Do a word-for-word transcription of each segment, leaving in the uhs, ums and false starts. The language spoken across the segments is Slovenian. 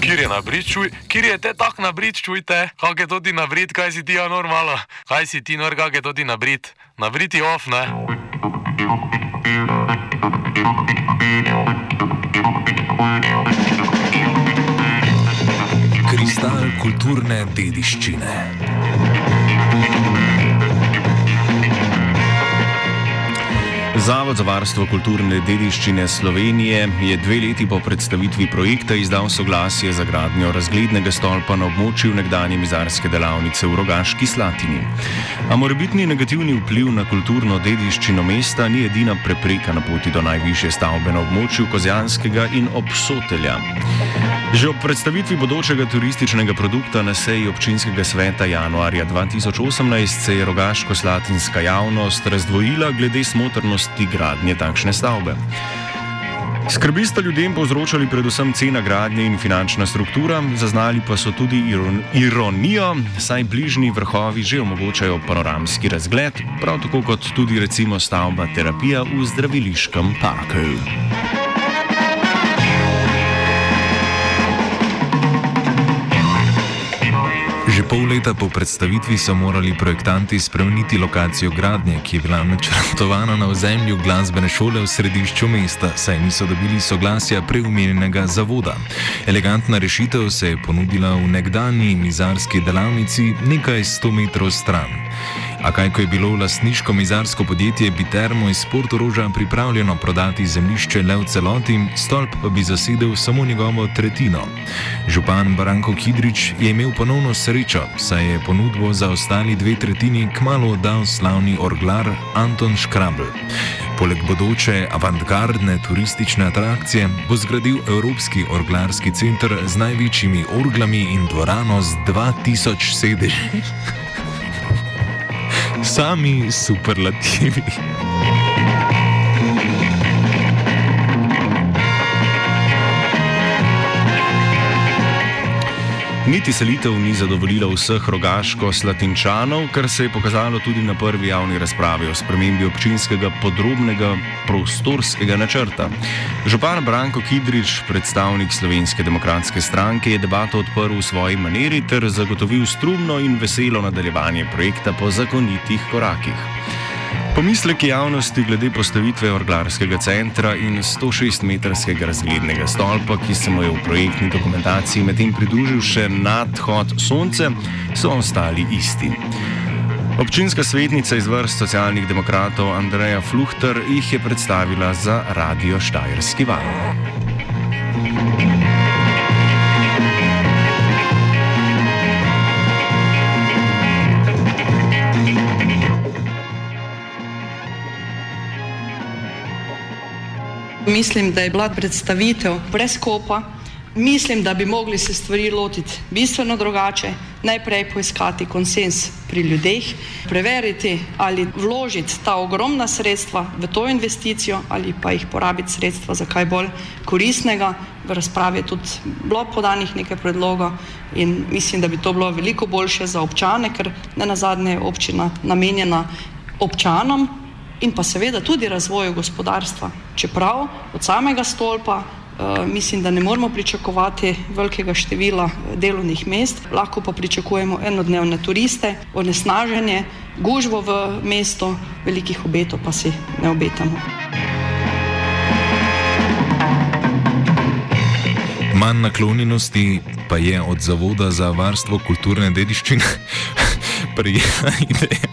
Kjer je nabrit, čuj, kjer je te tak nabrit, čujte, kak je to ti nabrit, kaj si ti ja normalo, kaj si ti nor, kak je to ti nabrit, nabrit je off, ne? Kristal kulturne dediščine. Zavod za varstvo kulturne dediščine Slovenije je dve leti po predstavitvi projekta izdal soglasje za gradnjo razglednega stolpa na območju nekdanje mizarske delavnice v Rogaški Slatini. A morebitni negativni vpliv na kulturno dediščino mesta ni edina prepreka na poti do najvišje stavbe na območju Kozjanskega in Obsotelja. Že ob predstavitvi bodočega turističnega produkta na seji občinskega sveta januarja dva tisoč osemnajst se je rogaško-slatinska javnost razdvojila glede smotrnosti gradnje takšne stavbe. Skrbi sta ljudem povzročali predvsem cena gradnje in finančna struktura, zaznali pa so tudi iron, ironijo, saj bližnji vrhovi že omogočajo panoramski razgled, prav tako kot tudi recimo stavba terapija v zdraviliškem parku. Že pol leta po predstavitvi so morali projektanti spremeniti lokacijo gradnje, ki je bila načrtovana na ozemlju glasbene šole v središču mesta, saj niso dobili soglasja preomenjenega zavoda. Elegantna rešitev se je ponudila v nekdanji mizarski delavnici nekaj sto metrov stran. A kaj, ko je bilo lastniško mizarsko podjetje Bitermo iz Portoroža pripravljeno prodati zemljišče le v celoti, stolp pa bi zasedel samo njegovo tretjino. Župan Branko Kidrič je imel ponovno srečo, saj je ponudbo za ostali dve tretjini kmalu oddal slavni orglar Anton Škrabl. Poleg bodoče avantgardne turistične atrakcije bo zgradil Evropski orglarski center z največjimi orglami in dvorano z dva tisoč sedeži. Sami superlativi. Niti selitev ni zadovoljila vseh Rogaško-Slatinčanov, kar se je pokazalo tudi na prvi javni razpravi o spremembi občinskega podrobnega prostorskega načrta. Župan Branko Kidrič, predstavnik Slovenske demokratske stranke, je debato odprl v svoji maniri ter zagotovil strumno in veselo nadaljevanje projekta po zakonitih korakih. Pomisleki javnosti glede postavitve orglarskega centra in sto šest metrskega razglednega stolpa, ki se mu je v projektni dokumentaciji medtem pridružil še nadhod Sonce, so ostali isti. Občinska svetnica iz vrst socialnih demokratov Andreja Fluhter jih je predstavila za Radio Štajerski val. Mislim, da je bila predstavitev preskopa. Mislim, da bi mogli se stvari lotiti bistveno drugače. Najprej poiskati konsens pri ljudeh, preveriti ali vložiti ta ogromna sredstva v to investicijo ali pa jih porabiti sredstva za kaj bolj koristnega. V razpravi je tudi bilo podanih nekaj predlogov in mislim, da bi to bilo veliko boljše za občane, ker nenazadnje je občina namenjena občanom in pa seveda tudi razvoju gospodarstva. Čeprav od samega stolpa uh, mislim, da ne moramo pričakovati velikega števila delovnih mest, lahko pa pričakujemo enodnevne turiste, onesnaženje, gužvo v mestu, velikih obetov pa si ne obetamo. Manj naklonjenosti pa je od Zavoda za varstvo kulturne dediščine prijela ideja.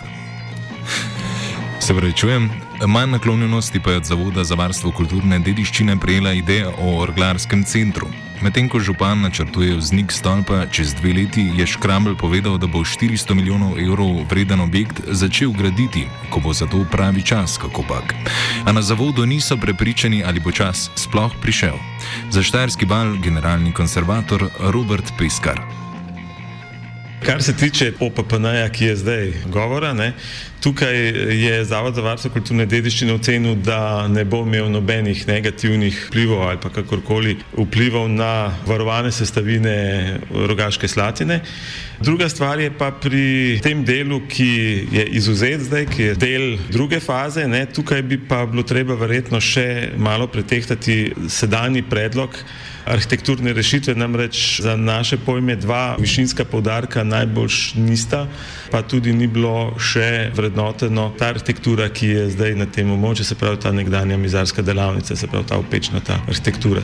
Se vračujem, manj naklonjenosti pa je od Zavoda za varstvo kulturne dediščine prejela ideja o orglarskem centru. Medtem ko župan načrtuje vznik stolpa čez dve leti, je Škrabl povedal, da bo štiristo milijonov evrov vreden objekt začel graditi, ko bo za to pravi čas, kakopak. A na zavodu niso prepričani, ali bo čas sploh prišel. Za Štajerski val generalni konservator Robert Peskar. Kar se tiče O P P N-ja, ki je zdaj govora, ne, tukaj je Zavod za varstvo kulturne dediščine ocenil, da ne bo imel nobenih negativnih vplivov ali pa kakorkoli vplivov na varovane sestavine Rogaške Slatine. Druga stvar je pa pri tem delu, ki je izvzet zdaj, ki je del druge faze, ne, tukaj bi pa bilo treba verjetno še malo pretehtati sedanji predlog arhitekturne rešitve, namreč za naše pojme dva višinska poudarka najboljš nista, pa tudi ni bilo še vrednoteno ta arhitektura, ki je zdaj na tem območju, se pravi ta nekdanja mizarska delavnica, se pravi ta opečnata arhitektura.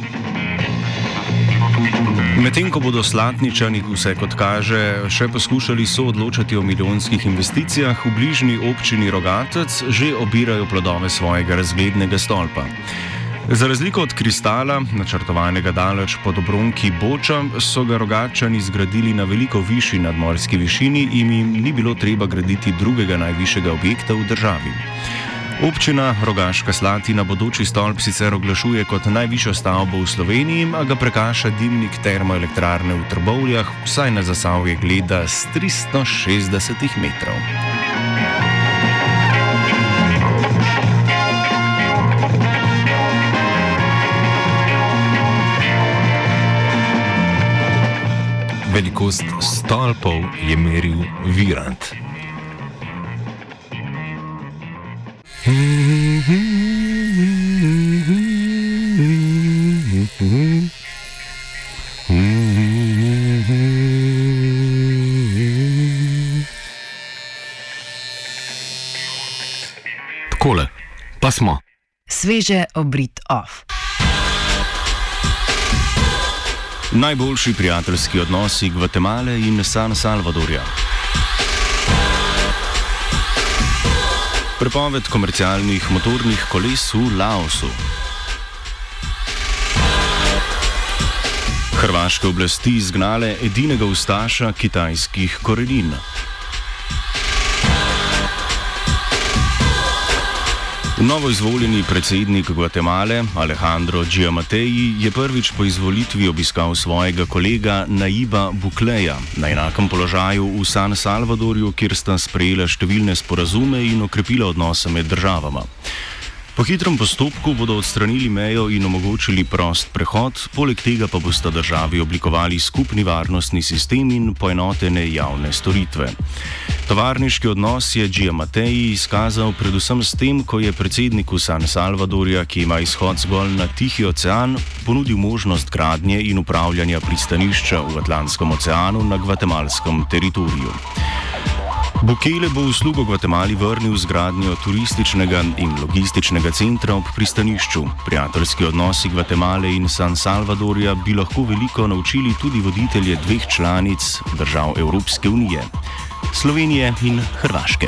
Medtem ko bodo Slatničani, vse kot kaže, še poskušali soodločati o milijonskih investicijah, v bližnji občini Rogatec že obirajo plodove svojega razglednega stolpa. Za razliko od Kristala, načrtovanega daleč pod obronki Boča, so ga Rogatčani zgradili na veliko višji nadmorski višini in jim ni bilo treba graditi drugega najvišjega objekta v državi. Občina Rogaška Slatina bodoči stolp sicer oglašuje kot najvišjo stavbo v Sloveniji, a ga prekaša dimnik termoelektrarne v Trbovljah, vsaj na Zasavje gleda s tristo šestdeset metrov. Velikost stolpov je meril Virant. Takole, pa smo. Sveže obrit off. Najboljši prijateljski odnosi Gvatemale in San Salvadorja. Prepoved komercialnih motornih koles v Laosu. Hrvaške oblasti izgnale edinega ustaša kitajskih korenin. Novoizvoljeni predsednik Gvatemale Alejandro Giammattei je prvič po izvolitvi obiskal svojega kolega Nayiba Bukeleja na enakem položaju v San Salvadorju, kjer sta sprejela številne sporazume in okrepila odnose med državama. Po hitrem postopku bodo odstranili mejo in omogočili prost prehod, poleg tega pa bosta državi oblikovali skupni varnostni sistem in poenotene javne storitve. Tovarniški odnos je Giammattei izkazal predvsem s tem, ko je predsedniku San Salvadorja, ki ima izhod zgolj na Tihi ocean, ponudil možnost gradnje in upravljanja pristanišča v Atlantskem oceanu na gvatemalskem teritoriju. Bukele bo uslugo Gvatemali vrnil z gradnjo turističnega in logističnega centra ob pristanišču. Prijateljski odnosi Gvatemale in San Salvadorja bi lahko veliko naučili tudi voditelje dveh članic držav Evropske unije, Slovenije in Hrvaške.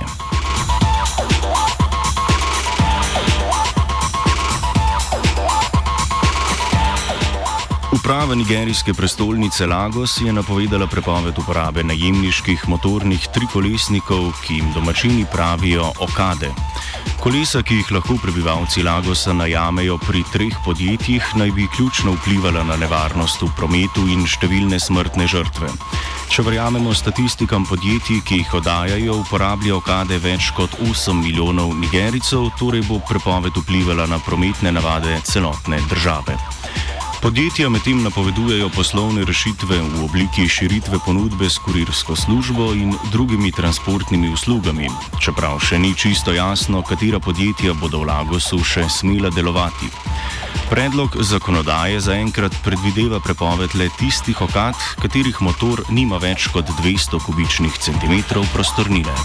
Uprava nigerijske prestolnice Lagos je napovedala prepoved uporabe najemniških motornih trikolesnikov, ki jim domačini pravijo okade. Kolesa, ki jih lahko prebivalci Lagosa najamejo pri treh podjetjih, naj bi ključno vplivala na nevarnost v prometu in številne smrtne žrtve. Če verjamemo statistikam podjetij, ki jih oddajajo, uporabljajo okade več kot osem milijonov Nigerijcev, torej bo prepoved vplivala na prometne navade celotne države. Podjetja medtem napovedujejo poslovne rešitve v obliki širitve ponudbe s kurirsko službo in drugimi transportnimi uslugami, čeprav še ni čisto jasno, katera podjetja bodo v Lagosu še smela delovati. Predlog zakonodaje zaenkrat predvideva prepoved le tistih okad, katerih motor nima več kot dvesto kubičnih centimetrov prostornine.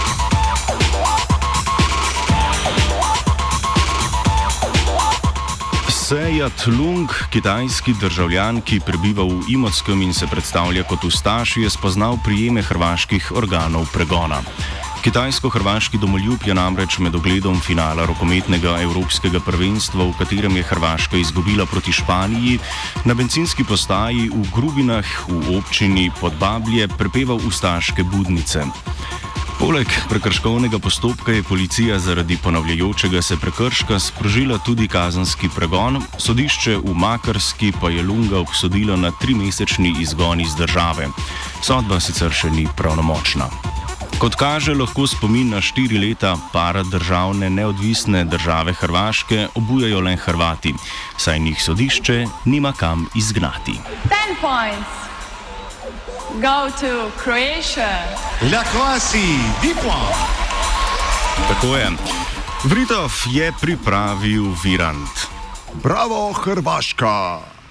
Sejat Lung, kitajski državljan, ki prebiva v Imotskem in se predstavlja kot ustaš, je spoznal prijeme hrvaških organov pregona. Kitajsko-hrvaški domoljub je namreč med ogledom finala rokometnega evropskega prvenstva, v katerem je Hrvaška izgubila proti Španiji, na bencinski postaji v Grubinah v občini Podbablje prepeval ustaške budnice. Poleg prekrškovnega postopka je policija zaradi ponavljajočega se prekrška sprožila tudi kazenski pregon, sodišče v Makarski pa je Lunga obsodilo na trimesečni izgon iz države. Sodba sicer še ni pravnomočna. Kot kaže, lahko spomin na štiri leta paradržavne neodvisne države Hrvaške obujajo le Hrvati, saj njih sodišče nima kam izgnati. ten points. Go to Croatia. La Croatie, dix points. Tako je. Vritov je pripravil Virant. Bravo, Hrvaška!